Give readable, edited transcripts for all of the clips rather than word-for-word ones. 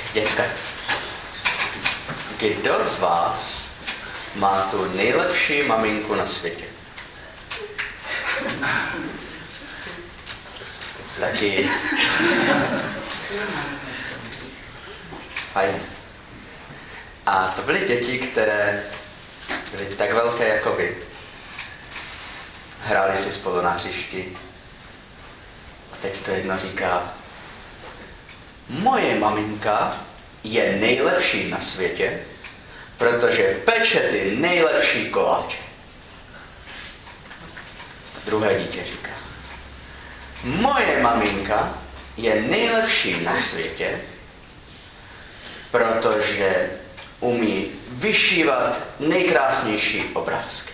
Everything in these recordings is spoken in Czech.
Děcka, kdo z vás má tu nejlepší maminku na světě? Taky. Fajn. A to byly děti, které byly tak velké jako vy. Hráli si spolu na hřišti. A teď to jedno říká: moje maminka je nejlepší na světě, protože peče ty nejlepší koláče. Druhé dítě říká: moje maminka je nejlepší na světě, protože umí vyšívat nejkrásnější obrázky.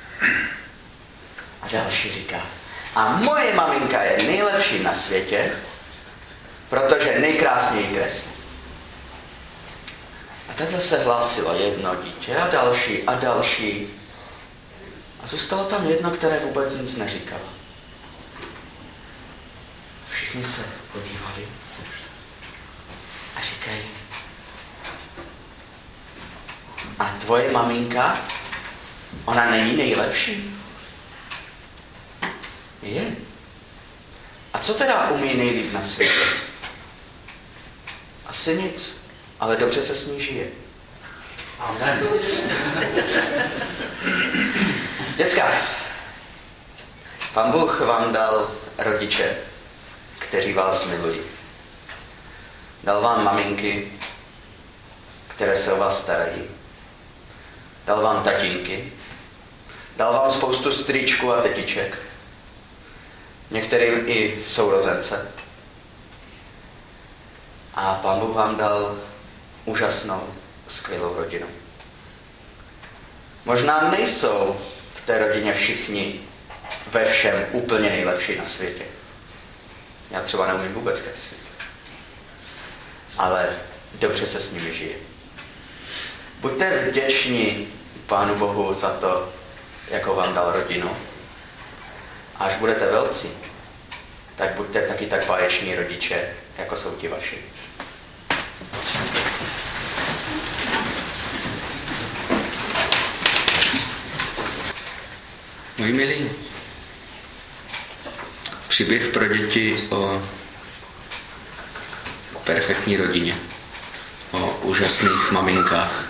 A další říká: a moje maminka je nejlepší na světě, protože nejkrásněji kreslí. A takhle se hlásilo jedno dítě a další a další. A zůstalo tam jedno, které vůbec nic neříkalo. Všichni se podívali a říkají: a tvoje maminka, ona není nejlepší? Je. A co teda umí nejlíp na světě? Asi nic, ale dobře se s ní žije. Amen. Děcka, Pán Bůh vám dal rodiče, kteří vás milují. Dal vám maminky, které se o vás starají. Dal vám tatínky. Dal vám spoustu strýčků a tetiček. Některým i sourozence. A Pán Bůh vám dal úžasnou, skvělou rodinu. Možná nejsou v té rodině všichni ve všem úplně nejlepší na světě. Já třeba neumím vůbec kreslit. Ale dobře se s nimi žije. Buďte vděční Pánu Bohu za to, jakou vám dal rodinu. A až budete velcí, tak buďte taky tak báječní rodiče, jako jsou ti vaši. Moji milí, příběh pro děti o perfektní rodině, o úžasných maminkách.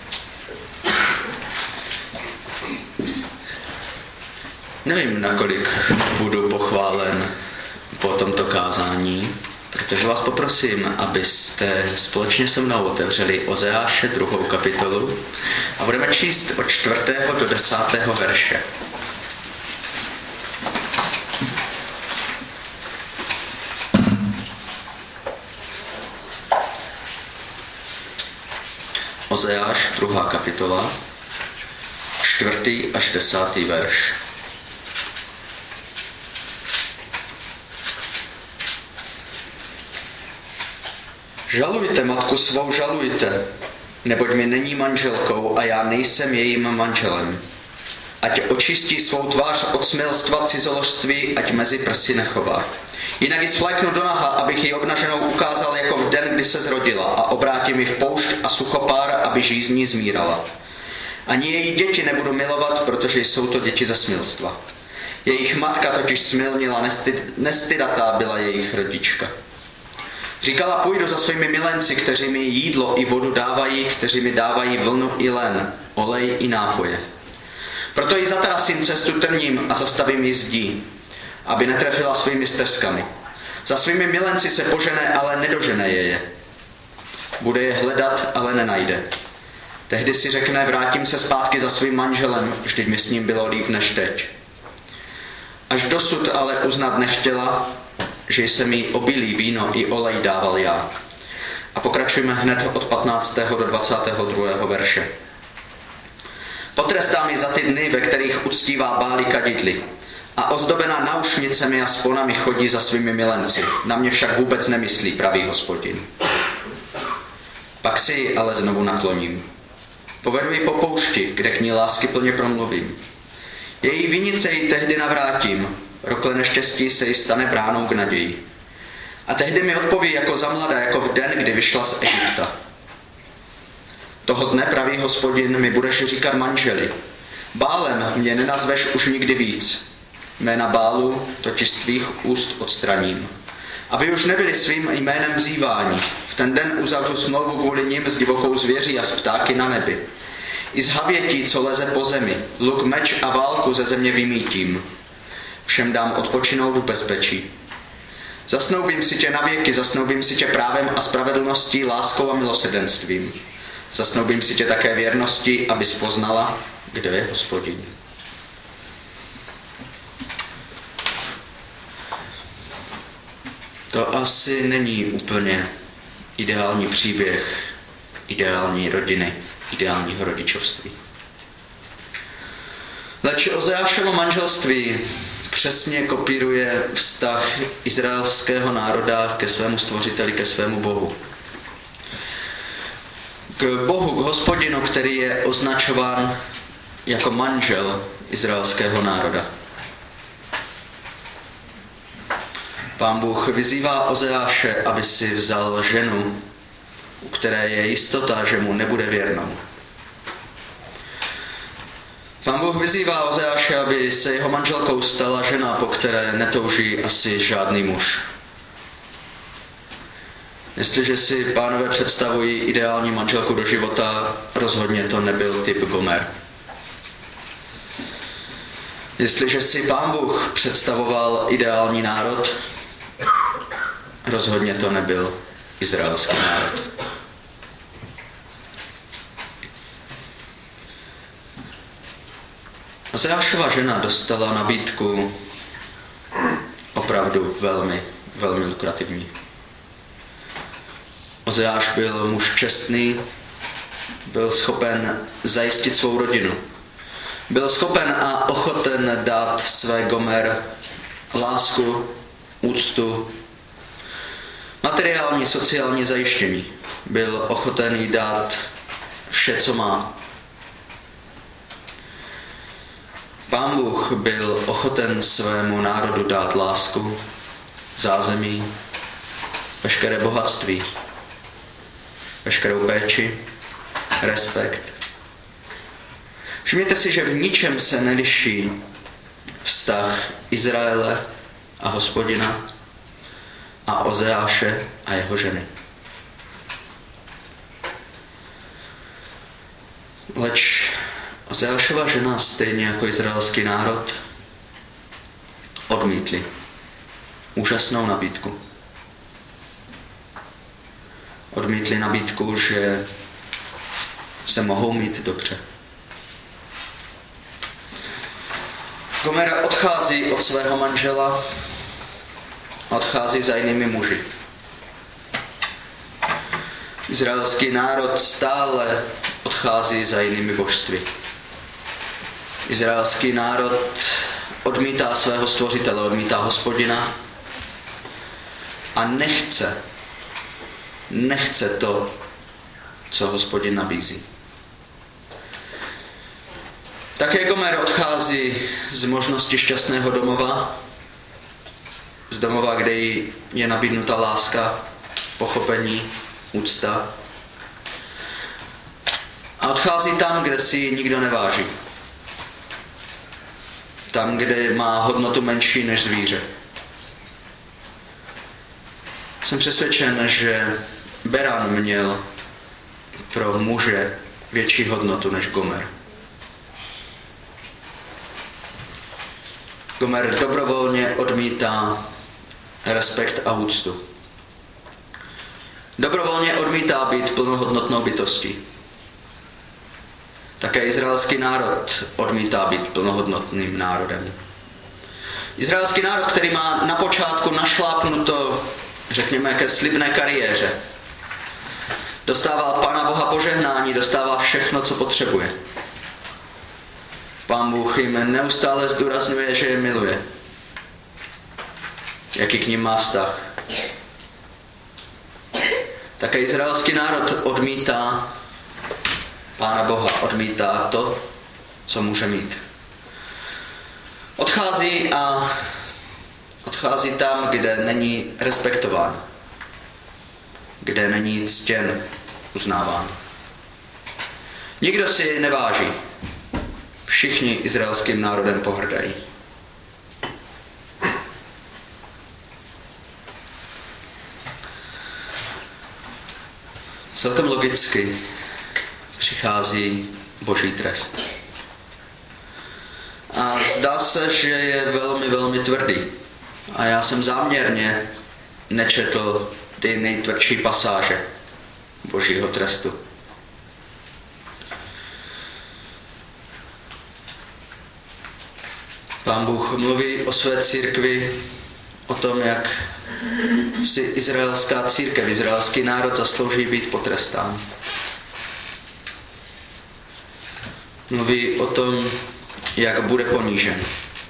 Nevím, nakolik budu pochválen po tomto kázání, protože vás poprosím, abyste společně se mnou otevřeli Ozeáše 2. kapitolu a budeme číst od 4. do 10. verše. Ozeáš 2. kapitola, 4. až 10. verš. Žalujte matku svou, žalujte, neboť mi není manželkou a já nejsem jejím manželem. Ať očistí svou tvář od smilstva cizoložství, ať mezi prsy nechová. Jinak ji svléknu do naha, abych ji obnaženou ukázal jako v den, kdy se zrodila, a obrátím ji v poušť a suchopár, aby žízní zmírala. Ani její děti nebudu milovat, protože jsou to děti ze smilstva. Jejich matka totiž smilnila, nestydatá byla jejich rodička. Říkala: půjdu za svými milenci, kteří mi jídlo i vodu dávají, kteří mi dávají vlnu i len, olej i nápoje. Proto jí zatrasím cestu trním a zastavím ji zdí, aby netrefila svými stezkami. Za svými milenci se požene, ale nedožene je. Bude je hledat, ale nenajde. Tehdy si řekne: vrátím se zpátky za svým manželem, vždyť mi s ním bylo líp než teď. Až dosud ale uznat nechtěla, že jsem jí obilí víno i olej dával já. A pokračujeme hned od 15. do 22. verše. Potrestám ji za ty dny, ve kterých uctívá Báli kadidly. A ozdobená náušnicemi a sponami chodí za svými milenci. Na mě však vůbec nemyslí, pravý Hospodin. Pak si ji ale znovu nakloním. Povedu ji po poušti, kde k ní láskyplně promluvím. Její vinice ji tehdy navrátím, rokle neštěstí se jí stane bránou k naději. A tehdy mi odpoví jako za mladá, jako v den, kdy vyšla z Egypta. Toho dne, pravý Hospodin, mi budeš říkat manželi. Bálem mě nenazveš už nikdy víc. Jména Bálu totiž z tvých úst odstraním. Aby už nebyli svým jménem vzýváni. V ten den uzavřu smlouvu kvůli nim s divokou zvěří a s ptáky na nebi. I z havětí, co leze po zemi, luk, meč a válku ze země vymítím. Všem dám odpočinout v bezpečí. Zasnoubím si tě navěky, zasnoubím si tě právem a spravedlností, láskou a milosrdenstvím. Zasnoubím si tě také věrností, abys poznala, kdo je Hospodin. To asi není úplně ideální příběh ideální rodiny, ideálního rodičovství. Leč Ozeášovo manželství přesně kopíruje vztah izraelského národa ke svému stvořiteli, ke svému Bohu. K Bohu, k Hospodinu, který je označován jako manžel izraelského národa. Pán Bůh vyzývá Ozeáše, aby si vzal ženu, u které je jistota, že mu nebude věrnou. Pán Bůh vyzývá Ozeáše, aby se jeho manželkou stala žena, po které netouží asi žádný muž. Jestliže si pánové představují ideální manželku do života, rozhodně to nebyl typ Gomer. Jestliže si Pán Bůh představoval ideální národ, rozhodně to nebyl izraelský národ. Ozeášova žena dostala nabídku opravdu velmi, velmi lukrativní. Ozeáš byl muž čestný, byl schopen zajistit svou rodinu. Byl schopen a ochoten dát své Gomer lásku, úctu, materiální, sociální zajištění. Byl ochoten jí dát vše, co má. Pán Bůh byl ochoten svému národu dát lásku, zázemí, veškeré bohatství, veškerou péči, respekt. Všimněte si, že v ničem se neliší vztah Izraele a Hospodina a Ozeáše a jeho ženy. Leč Ozeášova žena, stejně jako izraelský národ, odmítli úžasnou nabídku. Odmítli nabídku, že se mohou mít dobře. Gomer odchází od svého manžela a odchází za jinými muži. Izraelský národ stále odchází za jinými božství. Izraelský národ odmítá svého stvořitele, odmítá Hospodina a nechce to, co Hospodin nabízí. Také Gomer odchází z možnosti šťastného domova, z domova, kde jí je nabídnuta láska, pochopení, úcta. A odchází tam, kde si ji nikdo neváží. Tam, kde má hodnotu menší než zvíře. Jsem přesvědčen, že beran měl pro muže větší hodnotu než Gomer. Gomer dobrovolně odmítá respekt a úctu. Dobrovolně odmítá být plnohodnotnou bytostí. Také izraelský národ odmítá být plnohodnotným národem. Izraelský národ, který má na počátku našlápnuto, řekněme, ke slibné kariéře. Dostává od Pána Boha požehnání, dostává všechno, co potřebuje. Pán Bůh jim neustále zdůrazňuje, že je miluje. Jaký k nim má vztah. Také izraelský národ odmítá Pána Boha, odmítá to, co může mít. Odchází a Odchází tam, kde není respektován, kde není ctěn, uznáván. Nikdo si jej neváží. Všichni izraelským národem pohrdají. Celkem logicky přichází Boží trest. A zdá se, že je velmi, velmi tvrdý. A já jsem záměrně nečetl ty nejtvrdší pasáže Božího trestu. Pán Bůh mluví o své církvi, o tom, jak si izraelská církev, izraelský národ zaslouží být potrestán. Mluví o tom, jak bude ponížen.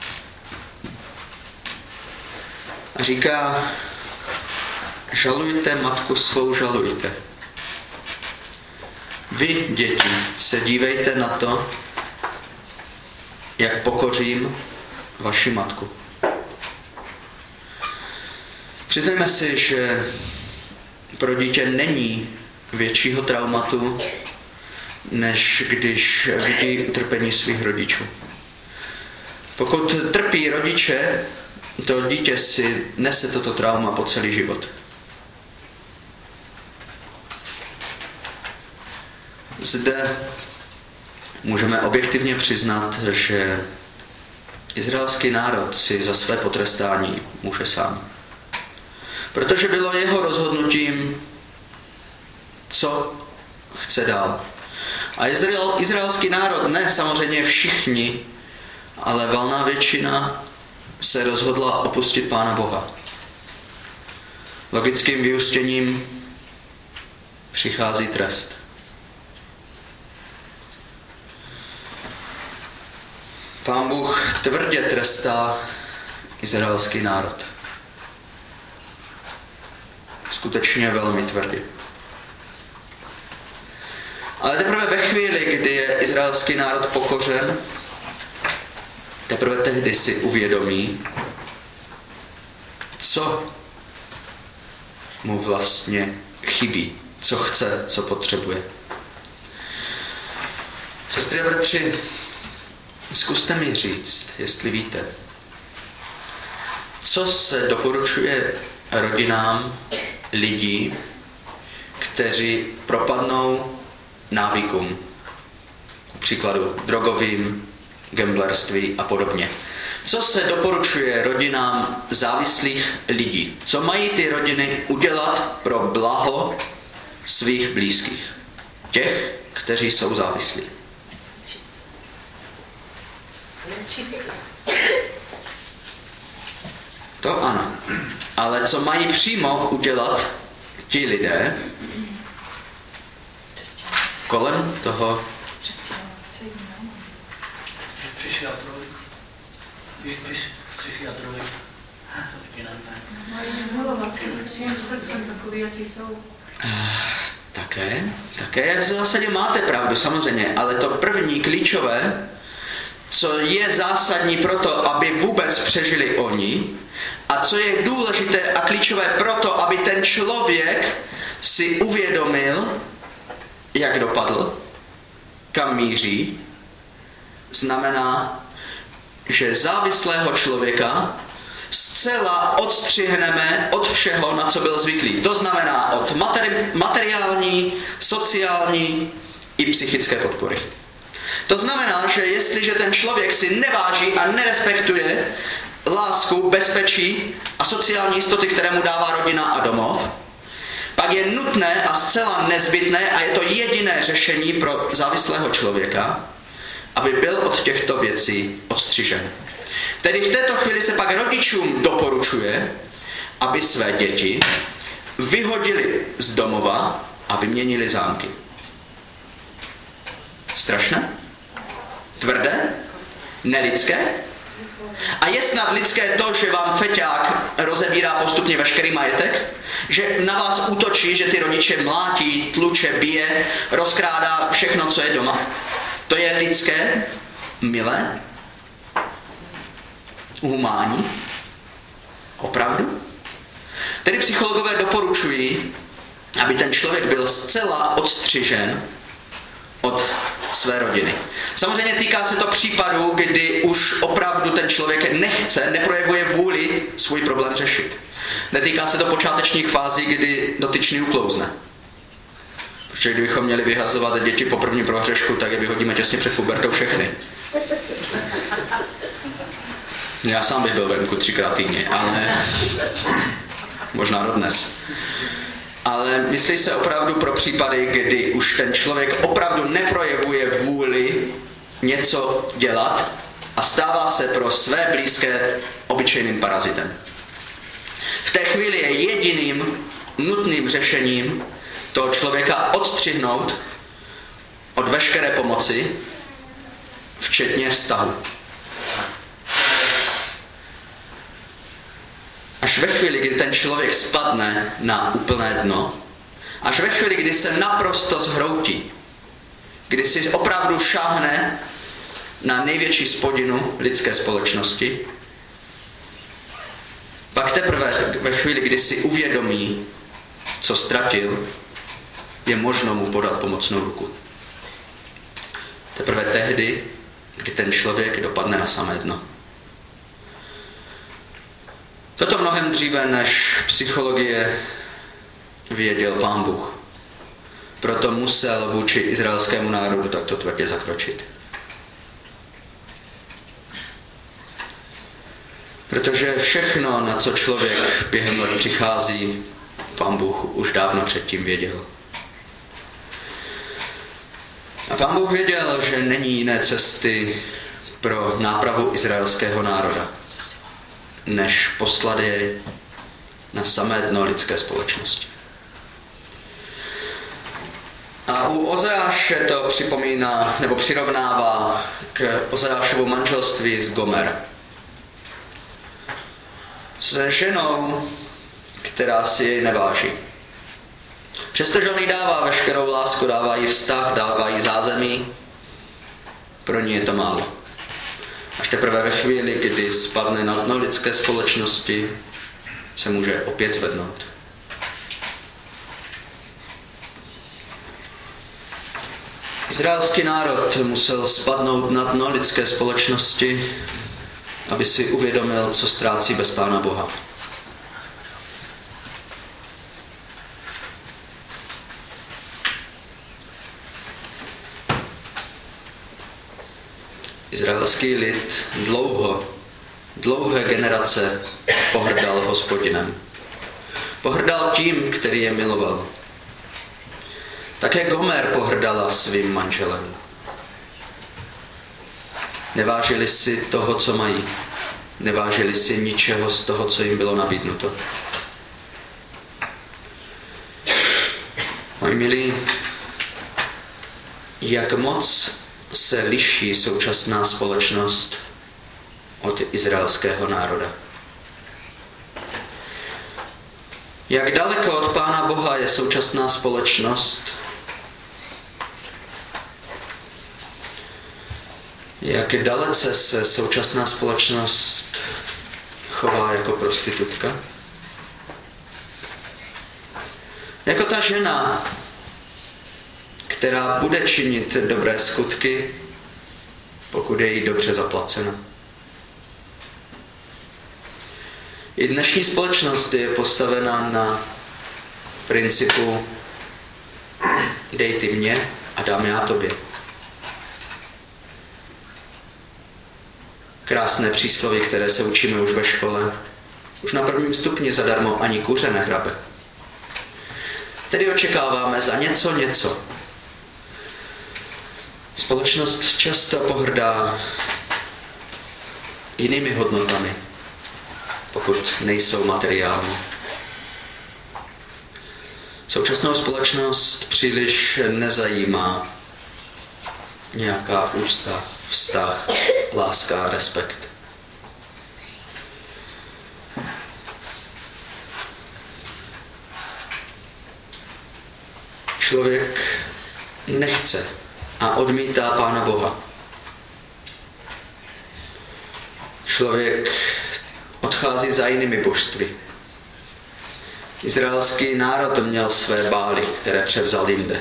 A říká, žalujte matku svou, žalujte. Vy, děti, se dívejte na to, jak pokořím vaši matku. Přiznejme si, že pro dítě není většího traumatu, než když vidí utrpení svých rodičů. Pokud trpí rodiče, to dítě si nese toto trauma po celý život. Zde můžeme objektivně přiznat, že izraelský národ si za své potrestání může sám. Protože bylo jeho rozhodnutím, co chce dál. A izraelský národ, ne samozřejmě všichni, ale valná většina se rozhodla opustit Pána Boha. Logickým vyústěním přichází trest. Pán Bůh tvrdě trestá izraelský národ. Skutečně velmi tvrdě. Ale teprve ve chvíli, kdy je izraelský národ pokořen, teprve tehdy si uvědomí, co mu vlastně chybí, co chce, co potřebuje. Sestry a bratři, zkuste mi říct, jestli víte, co se doporučuje rodinám lidí, kteří propadnou návykům, k příkladu drogovým, gamblerství a podobně. Co se doporučuje rodinám závislých lidí? Co mají ty rodiny udělat pro blaho svých blízkých? Těch, kteří jsou závislí. To ano. Ale co mají přímo udělat ti lidé kolem toho? Psychiatrovi. Také v zásadě máte pravdu, samozřejmě, ale to první klíčové, co je zásadní pro to, aby vůbec přežili oni, a co je důležité a klíčové pro to, aby ten člověk si uvědomil, jak dopadl, kam míří, znamená, že závislého člověka zcela odstřihneme od všeho, na co byl zvyklý. To znamená od materiální, sociální i psychické podpory. To znamená, že jestliže ten člověk si neváží a nerespektuje lásku, bezpečí a sociální jistoty, které mu dává rodina a domov, pak je nutné a zcela nezbytné, a je to jediné řešení pro závislého člověka, aby byl od těchto věcí odstřižen. Tedy v této chvíli se pak rodičům doporučuje, aby své děti vyhodili z domova a vyměnili zámky. Strašné? Tvrdé? Nelidské? A je snad lidské to, že vám feťák rozebírá postupně veškerý majetek? Že na vás útočí, že ty rodiče mlátí, tluče, bije, rozkrádá všechno, co je doma? To je lidské? Milé? Humánní? Opravdu? Tedy psychologové doporučují, aby ten člověk byl zcela odstřižen od své rodiny. Samozřejmě týká se to případu, kdy už opravdu ten člověk neprojevuje vůli svůj problém řešit. Netýká se to počátečních fází, kdy dotyčný uklouzne. Protože kdybychom měli vyhazovat děti po prvním prohřešku, tak je vyhodíme těsně před pubertou všechny. Já sám bych byl venku 3krát týdně, ale možná dodnes. Ale myslí se opravdu pro případy, kdy už ten člověk opravdu neprojevuje vůli něco dělat a stává se pro své blízké obyčejným parazitem. V té chvíli je jediným nutným řešením toho člověka odstřihnout od veškeré pomoci, včetně vztahu. Až ve chvíli, kdy ten člověk spadne na úplné dno, až ve chvíli, kdy se naprosto zhroutí, kdy si opravdu šáhne na největší spodinu lidské společnosti, pak teprve ve chvíli, kdy si uvědomí, co ztratil, je možno mu podat pomocnou ruku. Teprve tehdy, kdy ten člověk dopadne na samé dno. Toto mnohem dříve než psychologie věděl Pán Bůh. Proto musel vůči izraelskému národu takto tvrdě zakročit. Protože všechno, na co člověk během let přichází, Pán Bůh už dávno předtím věděl. A Pán Bůh věděl, že není jiné cesty pro nápravu izraelského národa, než poslat je na samé dno lidské společnosti. A u Ozeáše to připomíná, nebo přirovnává k Ozeášovu manželství s Gomer. S ženou, která si jej neváží. Přestože on jí dává veškerou lásku, dává jí vztah, dává jí zázemí, pro ní je to málo. Až teprve ve chvíli, kdy spadne na dno lidské společnosti, se může opět zvednout. Izraelský národ musel spadnout na dno lidské společnosti, aby si uvědomil, co ztrácí bez Pána Boha. Izraelský lid dlouhé generace pohrdal Hospodinem. Pohrdal tím, který je miloval. Také Gomer pohrdala svým manželem. Nevážili si toho, co mají. Nevážili si ničeho z toho, co jim bylo nabídnuto. Moji milí, jak moc se liší současná společnost od izraelského národa. Jak daleko od Pána Boha je současná společnost, jak dalece se současná společnost chová jako prostitutka. Jako ta žena, která bude činit dobré skutky, pokud je jí dobře zaplaceno. I dnešní společnost je postavena na principu dej ty mě a dám já tobě. Krásné přísloví, které se učíme už ve škole. Už na prvním stupni zadarmo ani kuře nehrabe. Tedy očekáváme za něco. Společnost často pohrdá jinými hodnotami, pokud nejsou materiální. Současnou společnost příliš nezajímá nějaká úcta, vztah, láska a respekt. Člověk nechce a odmítá Pána Boha. Člověk odchází za jinými božstvy. Izraelský národ měl své bály, které převzal jinde.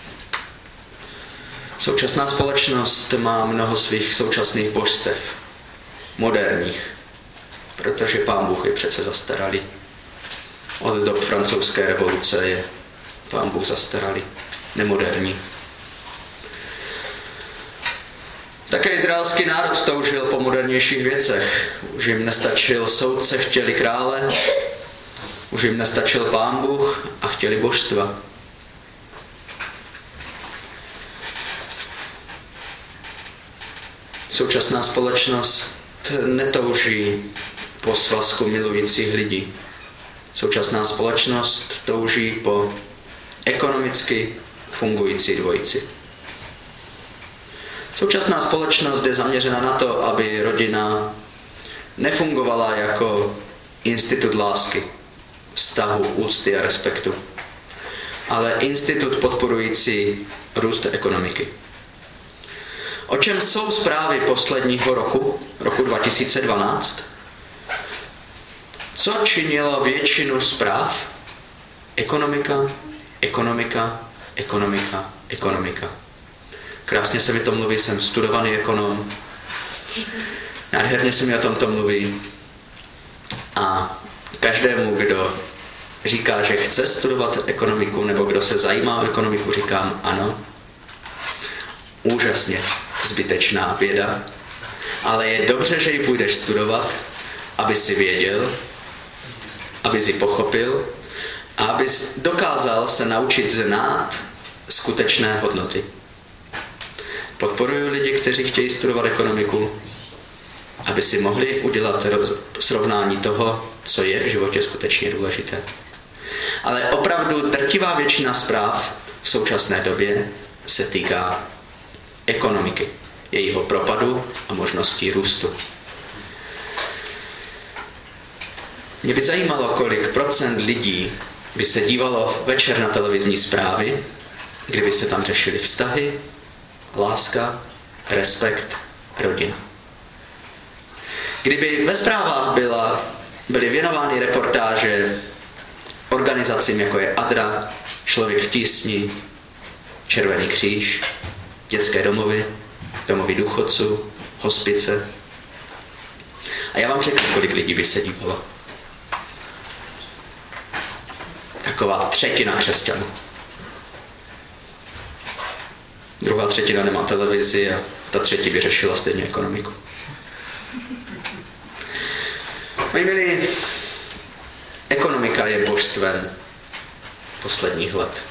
Současná společnost má mnoho svých současných božstev, moderních, protože Pán Bůh je přece zastaralý. Od dob francouzské revoluce je Pán Bůh zastaralý, nemoderní. Také izraelský národ toužil po modernějších věcech. Už jim nestačil soudce, chtěli krále, už jim nestačil Pán Bůh a chtěli božstva. Současná společnost netouží po svazku milujících lidí. Současná společnost touží po ekonomicky fungující dvojici. Současná společnost je zaměřena na to, aby rodina nefungovala jako institut lásky, vztahu, úcty a respektu, ale institut podporující růst ekonomiky. O čem jsou zprávy posledního roku 2012? Co činilo většinu zpráv? Ekonomika, ekonomika, ekonomika, ekonomika. Krásně se mi to mluví, jsem studovaný ekonom. Nádherně se mi o tomto mluví. A každému, kdo říká, že chce studovat ekonomiku, nebo kdo se zajímá o ekonomiku, říkám ano. Úžasně zbytečná věda, ale je dobře, že ji půjdeš studovat, aby si věděl, aby si pochopil a aby dokázal se naučit znát skutečné hodnoty. Podporuji lidi, kteří chtějí studovat ekonomiku, aby si mohli udělat srovnání toho, co je v životě skutečně důležité. Ale opravdu drtivá většina zpráv v současné době se týká ekonomiky, jejího propadu a možností růstu. Mě by zajímalo, kolik procent lidí by se dívalo večer na televizní zprávy, kdyby se tam řešily vztahy, láska, respekt, rodina. Kdyby ve zprávách byly věnovány reportáže organizacím, jako je ADRA, Člověk v tísni, Červený kříž, dětské domovy, domovy důchodců, hospice. A já vám řeknu, kolik lidí by se dívalo. Taková třetina křesťanů. Druhá třetina nemá televizi a ta třetí by řešila stejně ekonomiku. Moji milí, ekonomika je božstvem posledních let.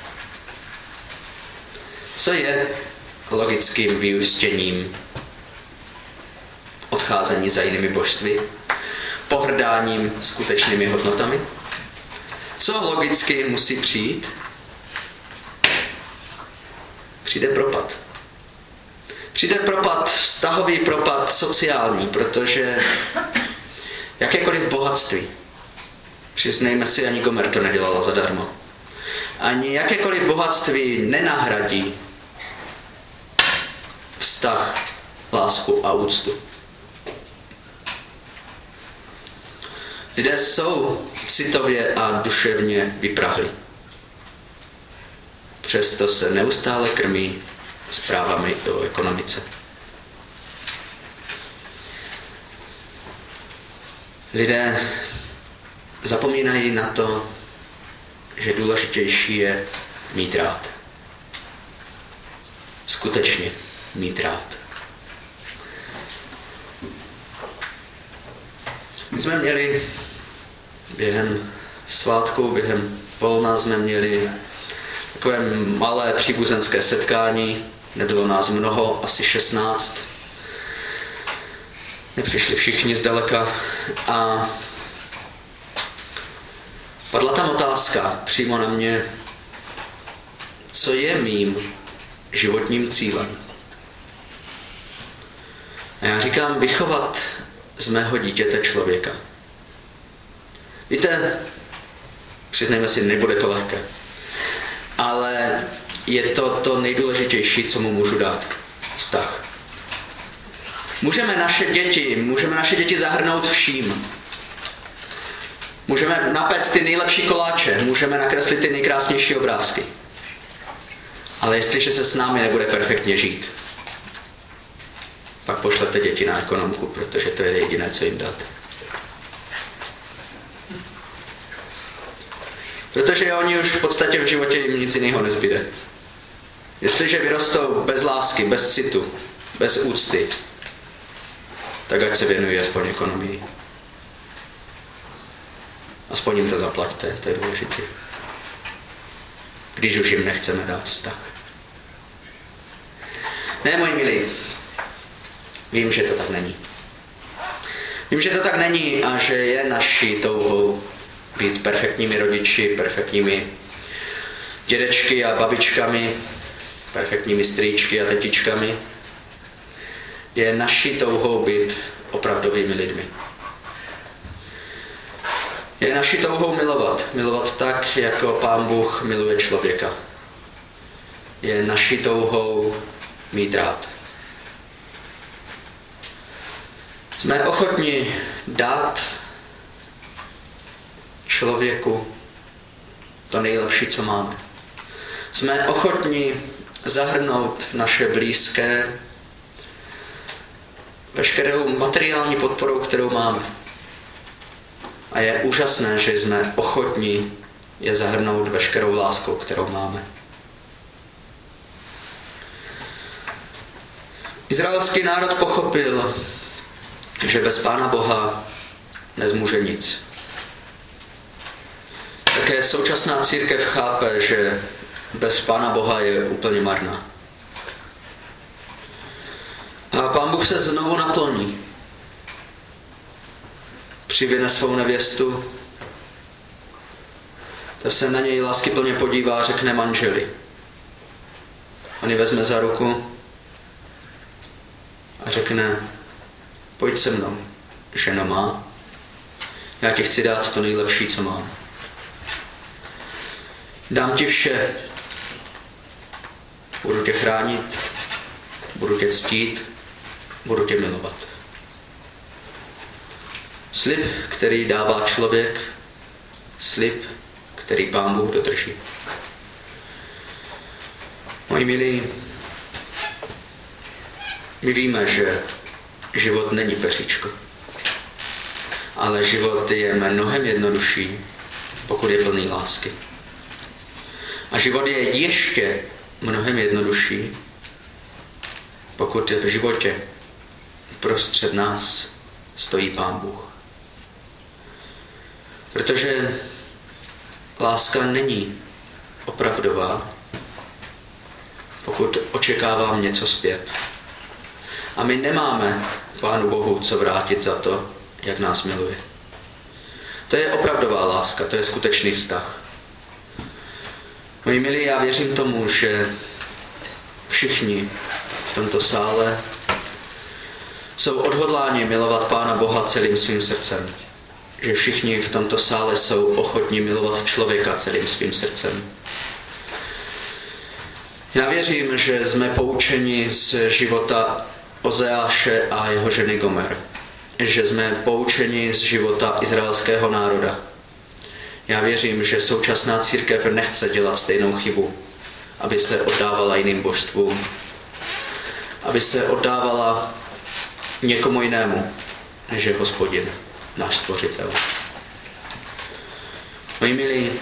Co je logickým vyústěním odcházení za jinými božstvy? Pohrdáním skutečnými hodnotami? Co logicky musí přijít? Přijde propad. Přijde propad, vztahový propad, sociální, protože jakékoliv bohatství, přiznejme si, ani Gomer to nedělalo zadarmo, ani jakékoliv bohatství nenahradí vztah, lásku a úctu. Lidé jsou citově a duševně vyprahlí. Přesto se neustále krmí zprávami o ekonomice. Lidé zapomínají na to, že důležitější je mít rád. Skutečně mít rád. My jsme měli během svátku, během volna jsme měli takové malé příbuzenské setkání. Nebylo nás mnoho, asi 16. Nepřišli všichni zdaleka. A padla tam otázka přímo na mě, co je mým životním cílem. A já říkám, vychovat z mého dítěte člověka. Víte, přiznejme si, nebude to lehké, ale je to nejdůležitější, co mu můžu dát. Vztah. Můžeme naše děti zahrnout vším. Můžeme napéct ty nejlepší koláče, můžeme nakreslit ty nejkrásnější obrázky. Ale jestliže se s námi nebude perfektně žít, pak pošlete děti na ekonomku, protože to je jediné, co jim dáte. Protože oni už v podstatě v životě jim nic jiného nezbyde. Jestliže vyrostou bez lásky, bez citu, bez úcty, tak ať se věnují aspoň ekonomii. Aspoň jim to zaplaťte, to je důležité. Když už jim nechceme dát vztah. Ne, moji milí, vím, že to tak není. Vím, že to tak není a že je naší touhou být perfektními rodiči, perfektními dědečky a babičkami, perfektními strýčky a tetičkami. Je naší touhou být opravdovými lidmi. Je naší touhou milovat. Milovat tak, jako Pán Bůh miluje člověka. Je naší touhou mít rád. Jsme ochotni dát člověku to nejlepší, co máme. Jsme ochotni zahrnout naše blízké veškerou materiální podporou, kterou máme. A je úžasné, že jsme ochotni je zahrnout veškerou láskou, kterou máme. Izraelský národ pochopil, že bez Pána Boha nezmůže nic. Také současná církev chápe, že bez Pána Boha je úplně marná. A Pán Bůh se znovu nakloní. Přivěne svou nevěstu, ta se na něj láskyplně podívá a řekne manželi. On ji vezme za ruku a řekne, pojď se mnou, ženo má, já ti chci dát to nejlepší, co mám. Dám ti vše, budu tě chránit, budu tě ctít, budu tě milovat. Slib, který dává člověk, slib, který Pán Bůh dodrží. Moji milí, my víme, že život není peříčko, ale život je mnohem jednodušší, pokud je plný lásky. A život je ještě mnohem jednodušší, pokud v životě prostřed nás stojí Pán Bůh. Protože láska není opravdová, pokud očekávám něco zpět. A my nemáme Pánu Bohu co vrátit za to, jak nás miluje. To je opravdová láska, to je skutečný vztah. Moji milí, já věřím tomu, že všichni v tomto sále jsou odhodláni milovat Pána Boha celým svým srdcem. Že všichni v tomto sále jsou ochotní milovat člověka celým svým srdcem. Já věřím, že jsme poučeni z života Ozeáše a jeho ženy Gomer. Že jsme poučeni z života izraelského národa. Já věřím, že současná církev nechce dělat stejnou chybu, aby se oddávala jiným božstvům, aby se oddávala někomu jinému, než je Hospodin, náš Stvořitel. Moji milí,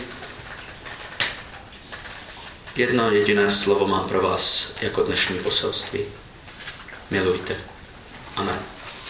jedno jediné slovo mám pro vás jako dnešní poselství. Milujte. Amen.